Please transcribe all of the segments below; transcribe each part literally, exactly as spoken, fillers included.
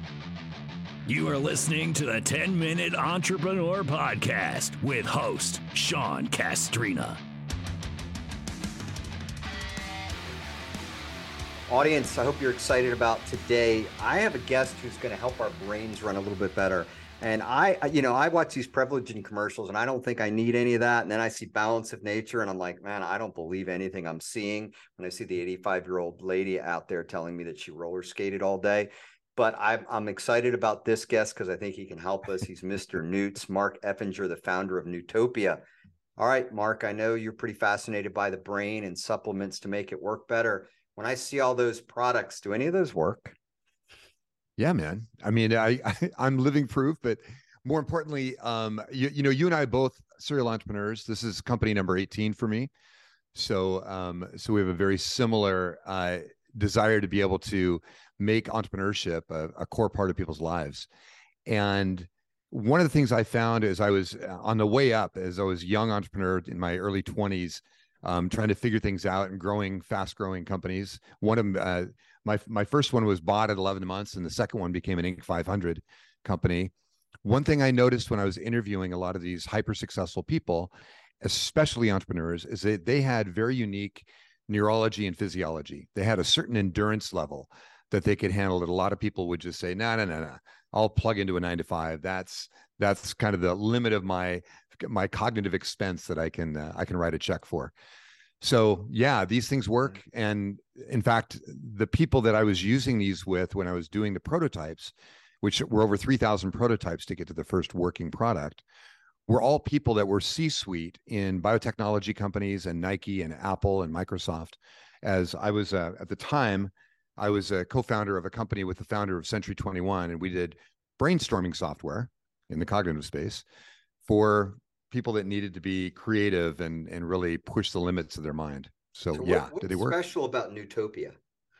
You are listening to the ten minute Entrepreneur Podcast with host Sean Castrina. Audience, I hope you're excited about today. I have a guest who's going to help our brains run a little bit better. And I, you know, I watch these privileging commercials and I don't think I need any of that. And then I see Balance of Nature and I'm like, man, I don't believe anything I'm seeing when I see the eighty-five year old lady out there telling me that she roller skated all day. But I'm, I'm excited about this guest because I think he can help us. He's Mister Newts, Mark Effinger, the founder of Newtopia. All right, Mark, I know you're pretty fascinated by the brain and supplements to make it work better. When I see all those products, do any of those work? Yeah, man. I mean, I, I I'm living proof, but more importantly, um, you, you know, you and I both serial entrepreneurs. This is company number eighteen for me. So, um, so we have a very similar uh, desire to be able to make entrepreneurship a, a core part of people's lives. And one of the things I found as I was on the way up, as I was a young entrepreneur in my early twenties, um, trying to figure things out and growing, fast growing companies. One of them, uh, my, my first one was bought at eleven months and the second one became an Inc five hundred company. One thing I noticed when I was interviewing a lot of these hyper successful people, especially entrepreneurs, is that they had very unique neurology and physiology. They had a certain endurance level that they could handle that a lot of people would just say, no, no, no, no, I'll plug into a nine to five. That's, that's kind of the limit of my, my cognitive expense that I can, uh, I can write a check for. So yeah, these things work. And in fact, the people that I was using these with when I was doing the prototypes, which were over three thousand prototypes to get to the first working product, were all people that were C-suite in biotechnology companies and Nike and Apple and Microsoft. As I was uh, at the time, I was a co-founder of a company with the founder of Century twenty-one, and we did brainstorming software in the cognitive space for people that needed to be creative and, and really push the limits of their mind. So, so yeah, what, what's did they work? Special about Newtopia?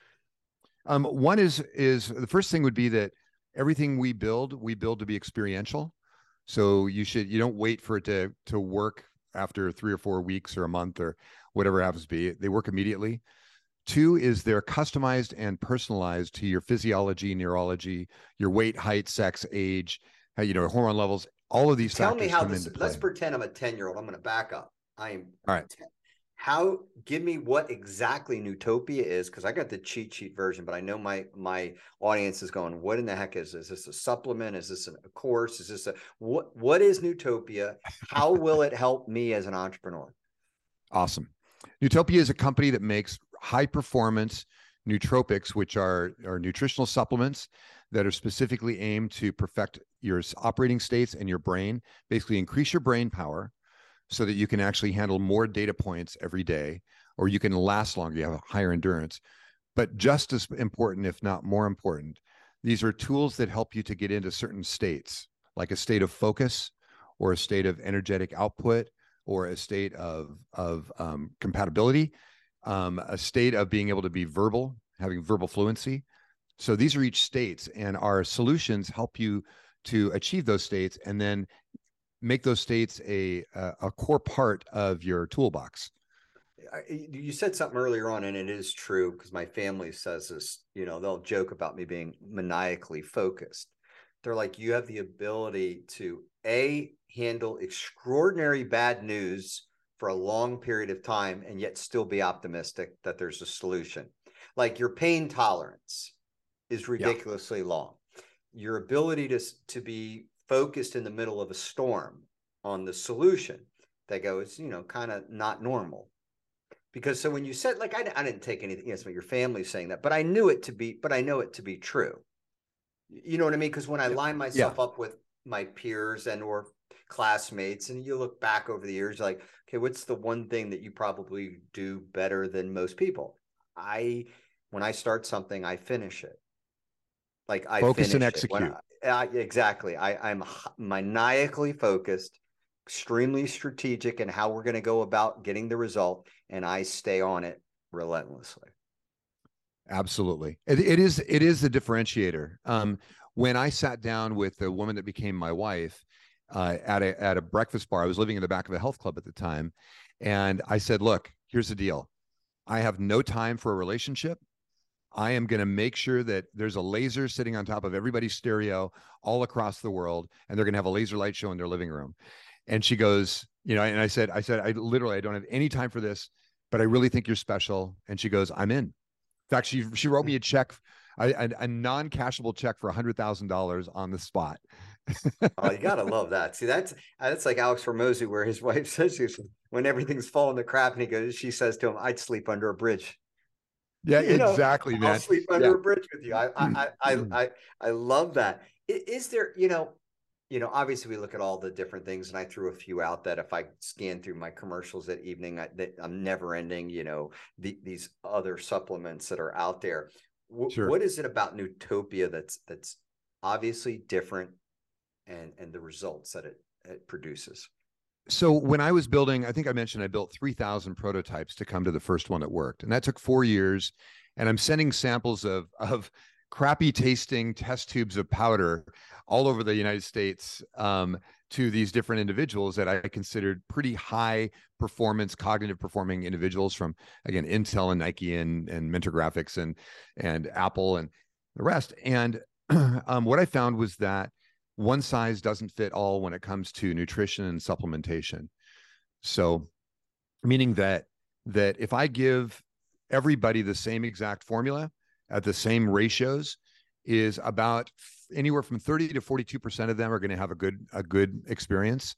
Um, one is, is the first thing would be that everything we build, we build to be experiential. So you should, you don't wait for it to, to work after three or four weeks or a month or whatever it happens to be. They work immediately. Two is they're customized and personalized to your physiology, neurology, your weight, height, sex, age, how, you know, hormone levels, all of these Tell factors me how come this, into play. let's pretend I'm a ten year old. I'm going to back up. I am all right. ten. How, give me what exactly Newtopia is, because I got the cheat sheet version, but I know my my audience is going, what in the heck is this? Is this a supplement? Is this a course? Is this a, what, what is Newtopia? How will it help me as an entrepreneur? Awesome. Newtopia is a company that makes high performance nootropics, which are, are nutritional supplements that are specifically aimed to perfect your operating states and your brain, basically increase your brain power so that you can actually handle more data points every day, or you can last longer, you have a higher endurance. But just as important, if not more important, these are tools that help you to get into certain states, like a state of focus or a state of energetic output or a state of, of um, compatibility, um, a state of being able to be verbal, having verbal fluency. So these are each states, and our solutions help you to achieve those states and then make those states a, a, a core part of your toolbox. You said something earlier on, and it is true because my family says this, you know, they'll joke about me being maniacally focused. They're like, you have the ability to A, handle extraordinary bad news for a long period of time and yet still be optimistic that there's a solution. Like your pain tolerance is ridiculously yeah. long. Your ability to, to be focused in the middle of a storm on the solution that goes, you know, kind of not normal. Because so when you said, like, I, I didn't take anything, yes, but your family's saying that, but I knew it to be, but I know it to be true. You know what I mean? Because when I line myself yeah. up with my peers and or classmates, and you look back over the years, like, okay, what's the one thing that you probably do better than most people? I, when I start something, I finish it. Like I focus and it. execute. I, I, exactly. I, I'm maniacally focused, extremely strategic in how we're going to go about getting the result, and I stay on it relentlessly. Absolutely. It, it is, it is the differentiator. Um, when I sat down with the woman that became my wife uh, at a, at a breakfast bar, I was living in the back of a health club at the time. And I said, look, here's the deal. I have no time for a relationship. I am going to make sure that there's a laser sitting on top of everybody's stereo all across the world, and they're going to have a laser light show in their living room. And she goes, you know, and I said, I said, I literally, I don't have any time for this, but I really think you're special. And she goes, I'm in. In fact, she she wrote me a check, a, a, a non-cashable check for a hundred thousand dollars on the spot. Oh, you gotta love that. See, that's that's like Alex Hormozi, where his wife says, when everything's falling to crap, and he goes, she says to him, "I'd sleep under a bridge." Yeah, You know, exactly, man. I'll sleep under yeah. a bridge with you. I, I, I, I, I love that. Is there, you know, you know, obviously we look at all the different things, and I threw a few out that if I scan through my commercials that evening, I, that I'm never ending, you know, the, these other supplements that are out there. W- Sure. What is it about Newtopia that's, that's obviously different, and, and the results that it, it produces? So when I was building, I think I mentioned I built three thousand prototypes to come to the first one that worked. And that took four years. And I'm sending samples of, of crappy tasting test tubes of powder all over the United States um, to these different individuals that I considered pretty high performance, cognitive performing individuals from, again, Intel and Nike and, and Mentor Graphics and, and Apple and the rest. And um, what I found was that one size doesn't fit all when it comes to nutrition and supplementation. So meaning that, that if I give everybody the same exact formula at the same ratios, is about anywhere from thirty to forty-two percent of them are going to have a good, a good experience.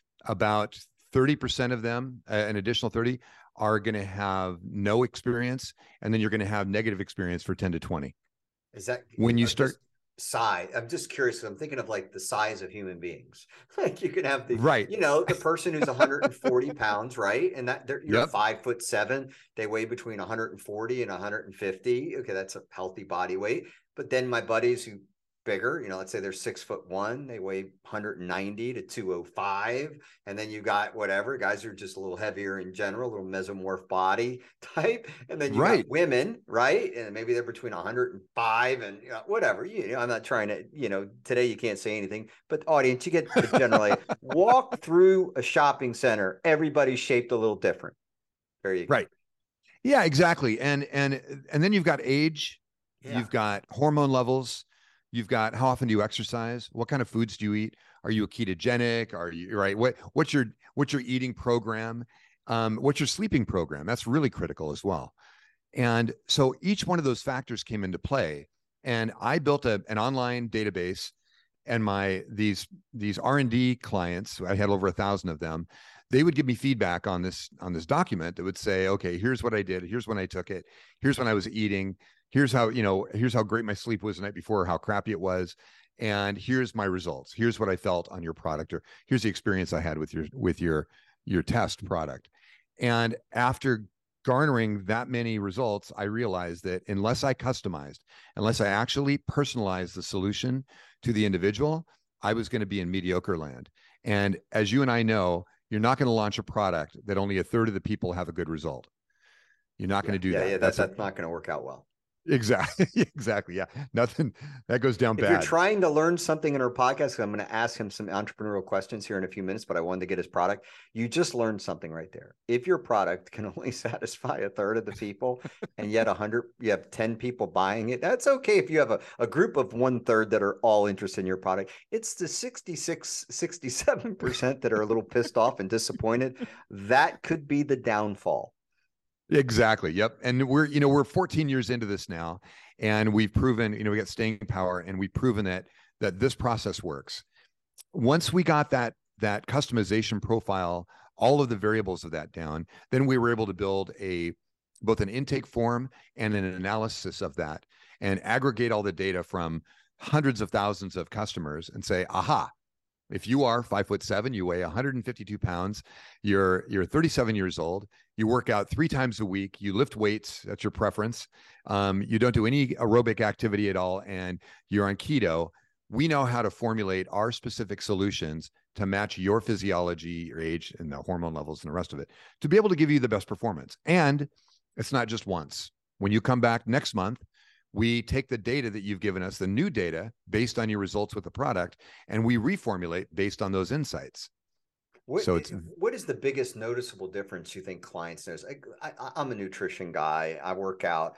About thirty percent of them, uh, an additional thirty, are going to have no experience. And then you're going to have negative experience for ten to twenty. Is that when you uh, start size? I'm just curious. I'm thinking of like the size of human beings. Like you can have the, right, you know, the person who's one hundred forty pounds, right? And that they're, you're Yep. five foot seven. They weigh between one hundred forty and one hundred fifty. Okay, that's a healthy body weight. But then my buddies who bigger, you know, let's say they're six foot one, they weigh one hundred ninety to two oh five. And then you got whatever guys are just a little heavier in general, a little mesomorph body type. And then you Right. got women, right? And maybe they're between one hundred five and you know, whatever. You know, I'm not trying to, you know, today you can't say anything, but audience, you get the general idea. Walk through a shopping center, everybody's shaped a little different. There you go. Right. Yeah, exactly. And and and then you've got age, Yeah. you've got hormone levels, you've got how often do you exercise, what kind of foods do you eat, are you a ketogenic, are you right, what what's your what's your eating program, um, what's your sleeping program? That's really critical as well. And so each one of those factors came into play, and I built a, an online database, and my these these R and D clients, I had over a thousand of them, they would give me feedback on this on this document that would say, okay, here's what I did, here's when I took it, here's when I was eating, here's how, you know, here's how great my sleep was the night before, how crappy it was, and here's my results, here's what I felt on your product, or here's the experience I had with your with your your test product. And after garnering that many results, I realized that unless I customized, unless I actually personalized the solution to the individual, I was going to be in mediocre land. And as you and I know, you're not going to launch a product that only a third of the people have a good result. You're not Yeah, going to do yeah, that. Yeah, that's, that's, that's a, not going to work out well. Exactly. Exactly. Yeah. Nothing that goes down if bad. If you're trying to learn something in our podcast, I'm going to ask him some entrepreneurial questions here in a few minutes, but I wanted to get his product. You just learned something right there. If your product can only satisfy a third of the people and yet a hundred, you have ten people buying it. That's okay. If you have a, a group of one third that are all interested in your product, it's the sixty-six, sixty-seven percent that are a little pissed off and disappointed. That could be the downfall. Exactly. Yep. And we're, you know, we're fourteen years into this now, and we've proven, you know, we got staying power, and we've proven that, that this process works. Once we got that, that customization profile, all of the variables of that down, then we were able to build a, both an intake form and an analysis of that, and aggregate all the data from hundreds of thousands of customers and say, aha, if you are five foot seven, you weigh one hundred fifty-two pounds, you're you're thirty-seven years old, you work out three times a week, you lift weights, that's your preference, um, you don't do any aerobic activity at all, and you're on keto, we know how to formulate our specific solutions to match your physiology, your age, and the hormone levels and the rest of it, to be able to give you the best performance. And it's not just once. When you come back next month, we take the data that you've given us, the new data based on your results with the product, and we reformulate based on those insights. What, so it's what is the biggest noticeable difference you think clients notice? I, I, I'm a nutrition guy. I work out.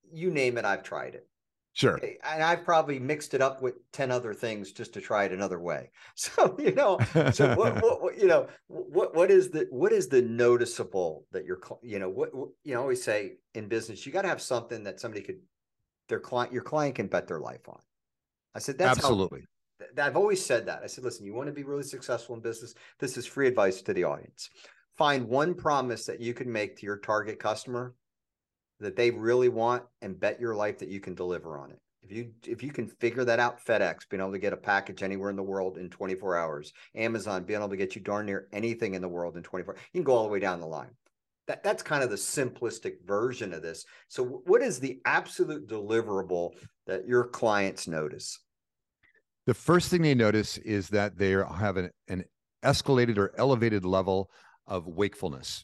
you name it, I've tried it. Sure. Okay? And I've probably mixed it up with ten other things just to try it another way. So, you know, so what, what, what you know, what, what is the, what is the noticeable that you're, you know, what, what you know, always say in business, you got to have something that somebody could, their client, your client can bet their life on. I said, that's absolutely. How, I've always said that. I said, listen, you want to be really successful in business. This is free advice to the audience. Find one promise that you can make to your target customer that they really want and bet your life that you can deliver on it. If you if you can figure that out, FedEx being able to get a package anywhere in the world in twenty-four hours, Amazon being able to get you darn near anything in the world in twenty-four, you can go all the way down the line. That that's kind of the simplistic version of this. So what is the absolute deliverable that your clients notice? The first thing they notice is that they have an, an escalated or elevated level of wakefulness.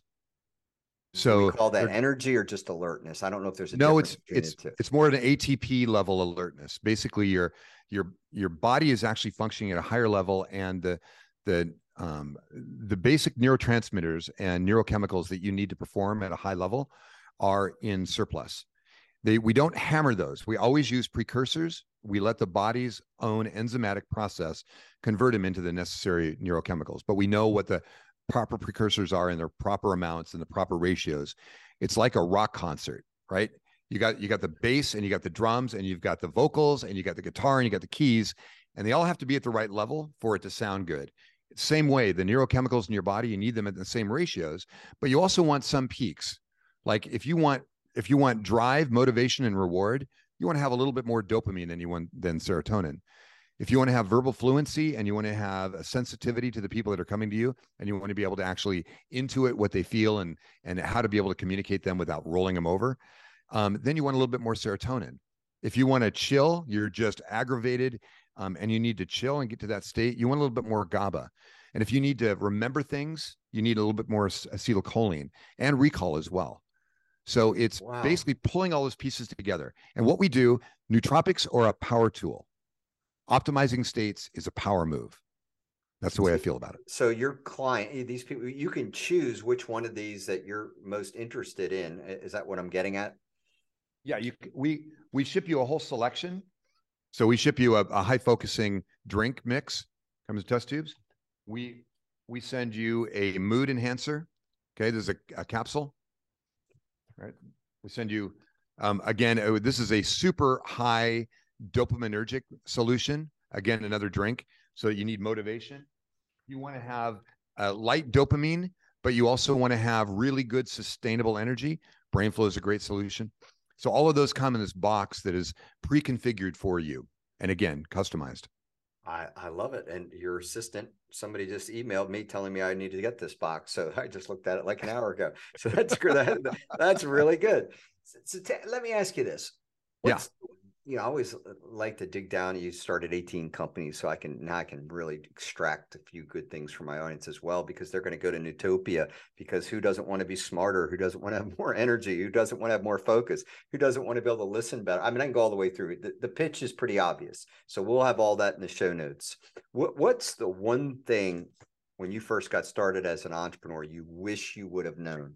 So do we call that energy or just alertness? I don't know if there's a no, difference it's it's the two. It's more an A T P level alertness. Basically, your your your body is actually functioning at a higher level, and the the um, the basic neurotransmitters and neurochemicals that you need to perform at a high level are in surplus. They we don't hammer those. We always use precursors. We let the body's own enzymatic process convert them into the necessary neurochemicals. But we know what the proper precursors are in their proper amounts and the proper ratios. It's like a rock concert, right? You got you got the bass and you got the drums and you've got the vocals and you got the guitar and you got the keys, and they all have to be at the right level for it to sound good. Same way, the neurochemicals in your body, you need them at the same ratios, but you also want some peaks. Like if you want if you want drive, motivation, and reward, you want to have a little bit more dopamine than you want than serotonin. If you want to have verbal fluency and you want to have a sensitivity to the people that are coming to you, and you want to be able to actually intuit what they feel and, and how to be able to communicate them without rolling them over, um, then you want a little bit more serotonin. If you want to chill, you're just aggravated um, and you need to chill and get to that state, you want a little bit more GABA. And if you need to remember things, you need a little bit more acetylcholine and recall as well. So it's wow. basically pulling all those pieces together. And what we do, nootropics are a power tool. Optimizing states is a power move. That's the way I feel about it. So your client, these people, you can choose which one of these that you're most interested in. Is that what I'm getting at? Yeah, you we we ship you a whole selection. So we ship you a, a high focusing drink mix, comes in test tubes. We we send you a mood enhancer. Okay, there's a, a capsule. Right. We send you um, again. This is a super high dopaminergic solution. Again, another drink. So you need motivation. You want to have a light dopamine, but you also want to have really good sustainable energy. BrainFlow is a great solution. So all of those come in this box that is pre-configured for you. And again, customized. I, I love it. And your assistant, somebody just emailed me telling me I needed to get this box. So I just looked at it like an hour ago. So that's that, that's really good. So, so t- let me ask you this. What's, yeah. You know, I always like to dig down. You started eighteen companies, so I can now I can really extract a few good things from my audience as well, because they're going to go to Nootopia. Because who doesn't want to be smarter? Who doesn't want to have more energy? Who doesn't want to have more focus? Who doesn't want to be able to listen better? I mean, I can go all the way through. The, the pitch is pretty obvious, so we'll have all that in the show notes. What What's the one thing when you first got started as an entrepreneur you wish you would have known?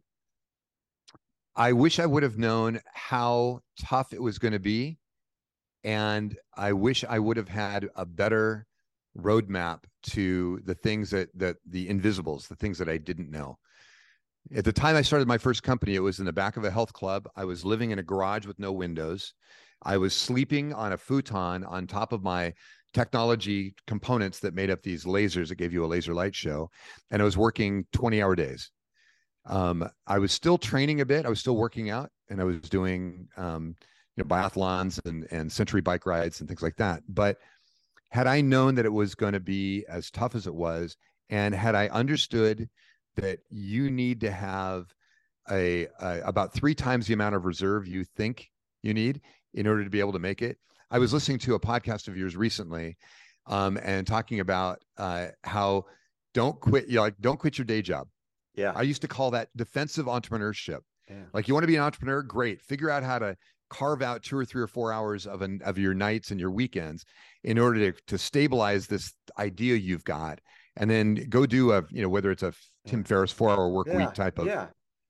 I wish I would have known how tough it was going to be. And I wish I would have had a better roadmap to the things that, that the invisibles, the things that I didn't know. At the time I started my first company, it was in the back of a health club. I was living in a garage with no windows. I was sleeping on a futon on top of my technology components that made up these lasers that gave you a laser light show. And I was working twenty hour days. Um, I was still training a bit. I was still working out, and I was doing, um, you know, biathlons and, and century bike rides and things like that. But had I known that it was going to be as tough as it was, and had I understood that you need to have a, a about three times the amount of reserve you think you need in order to be able to make it. I was listening to a podcast of yours recently um, and talking about uh, how don't quit, you know, like don't quit your day job. Yeah. I used to call that defensive entrepreneurship. Yeah. Like, you want to be an entrepreneur? Great. Figure out how to carve out two or three or four hours of an, of your nights and your weekends in order to, to stabilize this idea you've got. And then go do a, you know, whether it's a Tim Ferriss four hour work yeah. week type of yeah.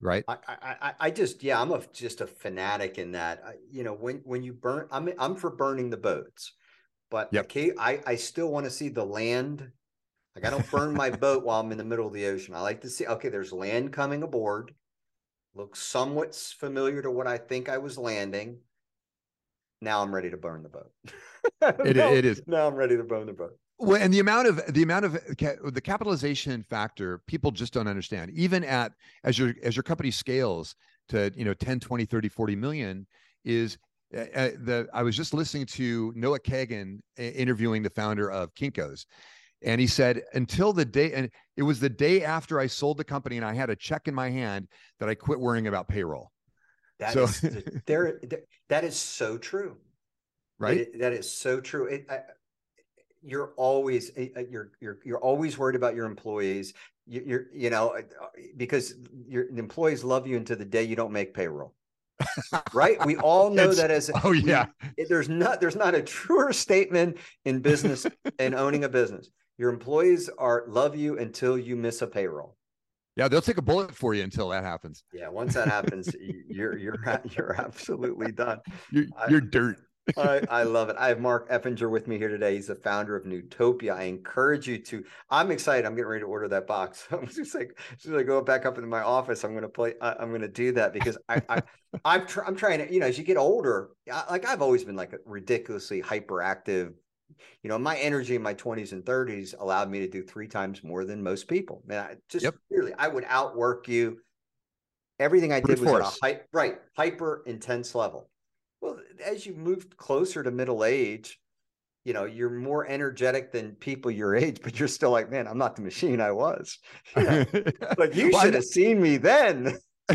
right? I, I, I just, yeah, I'm a, just a fanatic in that, I, you know, when, when you burn, I'm, I'm for burning the boats, but Yep. okay, I, I still want to see the land. Like I don't burn my boat while I'm in the middle of the ocean. I like to see, okay, there's land coming aboard. Looks somewhat familiar to what I think I was landing. Now I'm ready to burn the boat. It, now, it is. Now I'm ready to burn the boat. Well, and the amount of the amount of the capitalization factor, people just don't understand. Even at as your as your company scales to, you know, ten, twenty, thirty, forty million is uh, the I was just listening to Noah Kagan interviewing the founder of Kinko's. And he said, until the day, and it was the day after I sold the company and I had a check in my hand, that I quit worrying about payroll. That so, is there. That is so true. Right. It, that is so true. It, I, you're always you're you're you're always worried about your employees. You, you're you know because your the employees love you until the day you don't make payroll. Right? We all know that as oh yeah. We, there's not there's not a truer statement in business and owning a business. Your employees are love you until you miss a payroll. Yeah, they'll take a bullet for you until that happens. Yeah, once that happens, you're you're you're absolutely done. You're, you're I, dirt. I, I love it. I have Mark Effinger with me here today. He's the founder of Nootopia. I encourage you to. I'm excited. I'm getting ready to order that box. I'm just like, as soon as I go back up into my office, I'm going to play. I, I'm going to do that because I, I I'm tr- I'm trying to. You know, as you get older, I, like I've always been like a ridiculously hyperactive. You know, my energy in my twenties and thirties allowed me to do three times more than most people. Man, I just yep. really, I would outwork you. Everything I did was at a hy- right, hyper intense level. Well, as you moved closer to middle age, you know, you're more energetic than people your age, but you're still like, man, I'm not the machine I was. You know, like you well, should have seen me then.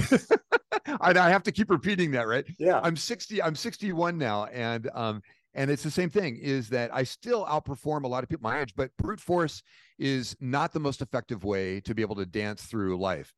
I, I have to keep repeating that, right? Yeah. I'm sixty, I'm sixty-one now. And, um, and it's the same thing is that I still outperform a lot of people my age, but brute force is not the most effective way to be able to dance through life.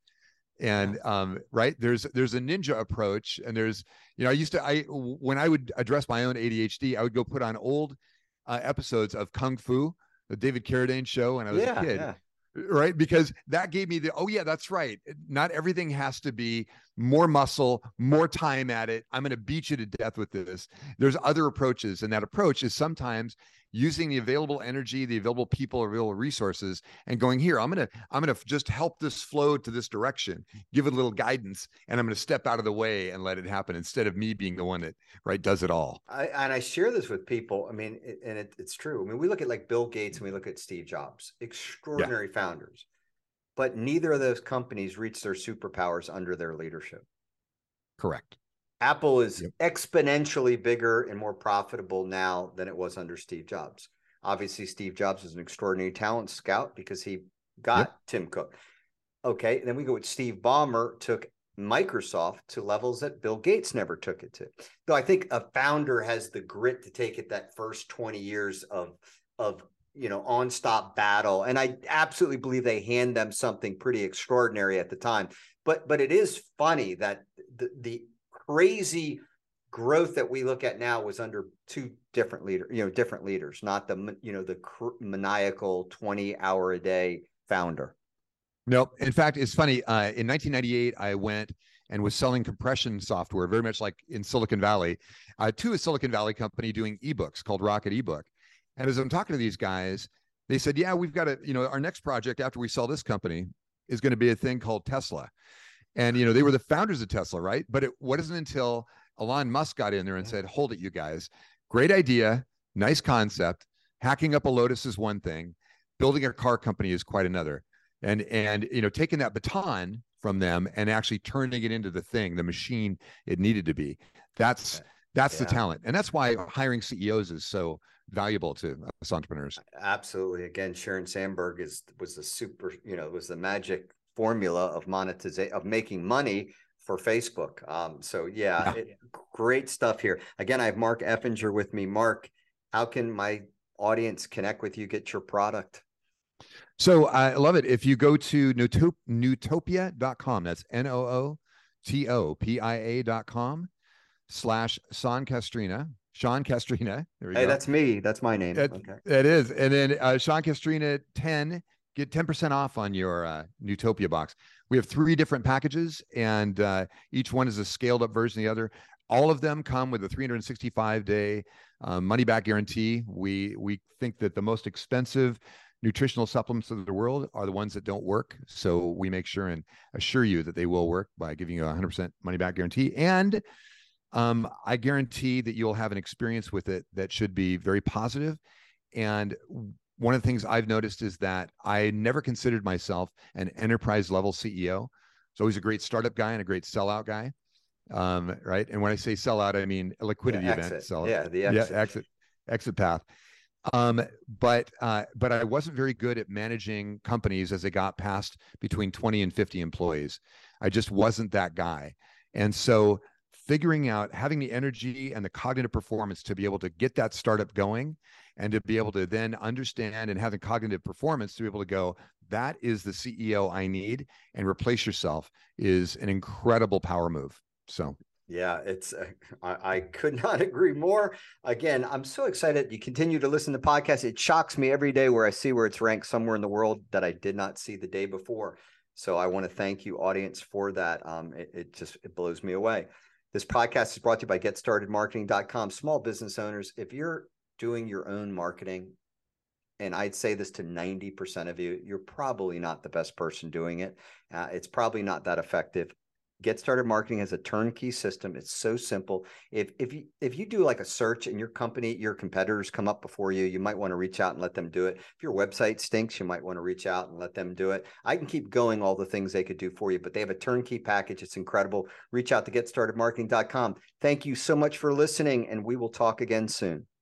And um, right there's there's a ninja approach, and there's you know I used to I when I would address my own A D H D, I would go put on old uh, episodes of Kung Fu, the David Carradine show, when I was yeah, a kid, yeah. right? Because that gave me the oh yeah, that's right. Not everything has to be more muscle, more time at it. I'm going to beat you to death with this. There's other approaches, and that approach is sometimes using the available energy, the available people, available resources, and going here. I'm gonna, I'm gonna just help this flow to this direction, give it a little guidance, and I'm gonna step out of the way and let it happen instead of me being the one that right does it all. I, and I share this with people. I mean, it, and it, it's true. I mean, we look at like Bill Gates and we look at Steve Jobs, extraordinary yeah. founders, but neither of those companies reached their superpowers under their leadership. Correct. Apple is yep. exponentially bigger and more profitable now than it was under Steve Jobs. Obviously, Steve Jobs is an extraordinary talent scout because he got yep. Tim Cook. Okay, and then we go with Steve Ballmer, took Microsoft to levels that Bill Gates never took it to. Though I think a founder has the grit to take it that first twenty years of, of you know, on-stop battle. And I absolutely believe they hand them something pretty extraordinary at the time. But but it is funny that the the crazy growth that we look at now was under two different leaders, you know, different leaders, not the, you know, the maniacal twenty hour a day founder. Nope. In fact, it's funny. Uh, in nineteen ninety-eight, I went and was selling compression software, very much like in Silicon Valley, uh, to a Silicon Valley company doing ebooks called Rocket Ebook. And as I'm talking to these guys, they said, yeah, we've got a, you know, our next project after we sell this company is going to be a thing called Tesla. And, you know, they were the founders of Tesla, right? But it wasn't until Elon Musk got in there and said, hold it, you guys. Great idea. Nice concept. Hacking up a Lotus is one thing. Building a car company is quite another. And, and, you know, taking that baton from them and actually turning it into the thing, the machine it needed to be. That's, that's yeah. the talent. And that's why hiring C E Os is so valuable to us entrepreneurs. Absolutely. Again, Sharon Sandberg is, was the super, you know, was the magic formula of monetization, of making money for Facebook. Um, so yeah, yeah. It, great stuff here. Again, I have Mark Effinger with me. Mark, how can my audience connect with you, get your product? So I love it. If you go to nootop- nootopia dot com, that's N O O T O P I A dot com slash Sean Castrina, Sean Castrina. There we hey, go. That's me. That's my name. It, okay. It is. And then uh, Sean Castrina ten, get ten percent off on your uh, Nootopia box. we have three different packages, and uh, each one is a scaled up version of the other. All of them come with a three hundred sixty-five day uh, money back guarantee. We we think that the most expensive nutritional supplements of the world are the ones that don't work. So we make sure and assure you that they will work by giving you a one hundred percent money back guarantee. And um, I guarantee that you'll have an experience with it that should be very positive. And one of the things I've noticed is that I never considered myself an enterprise level C E O. So always a great startup guy and a great sellout guy. Um, right. And when I say sellout, I mean a liquidity yeah, event. So yeah, the exit. Yeah, exit, exit path. Um, but uh, but I wasn't very good at managing companies as they got past between twenty and fifty employees. I just wasn't that guy. And so figuring out, having the energy and the cognitive performance to be able to get that startup going, and to be able to then understand and have the cognitive performance to be able to go, that is the C E O I need, and replace yourself, is an incredible power move. So yeah, it's, uh, I, I could not agree more. Again, I'm so excited. You continue to listen to podcasts. It shocks me every day where I see where it's ranked somewhere in the world that I did not see the day before. So I want to thank you, audience, for that. Um, it, it just, it blows me away. This podcast is brought to you by get started marketing dot com. Small business owners, if you're doing your own marketing, and I'd say this to ninety percent of you, you're probably not the best person doing it. Uh, it's probably not that effective. Get Started Marketing has a turnkey system. It's so simple. If if you if you do like a search and your company, your competitors come up before you, you might want to reach out and let them do it. If your website stinks, you might want to reach out and let them do it. I can keep going all the things they could do for you, but they have a turnkey package. It's incredible. Reach out to get started marketing dot com. Thank you so much for listening, and we will talk again soon.